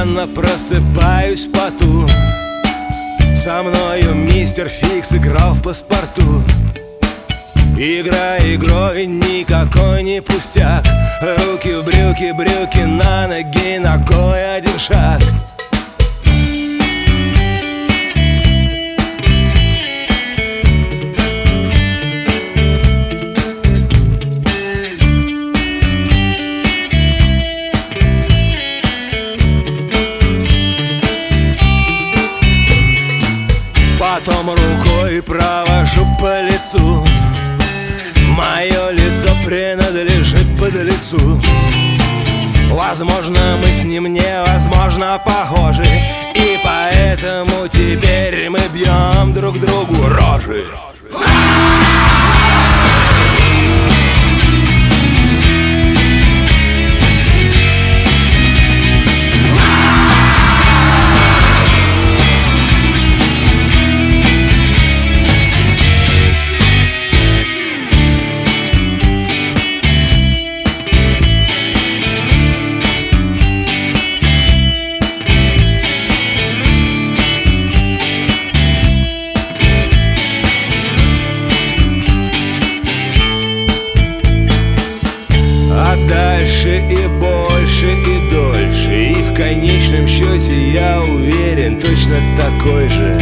рано просыпаюсь в поту. Со мною мистер Фикс играл в паспорту. Игра игрой, никакой не пустяк. Руки в брюки, брюки на ноги, ногой один шаг. Потом рукой провожу по лицу. Мое лицо принадлежит подлецу. Возможно, мы с ним невозможно похожи, и поэтому теперь мы бьем друг другу рожи. Дальше и больше и дольше, и в конечном счете, я уверен, точно такой же.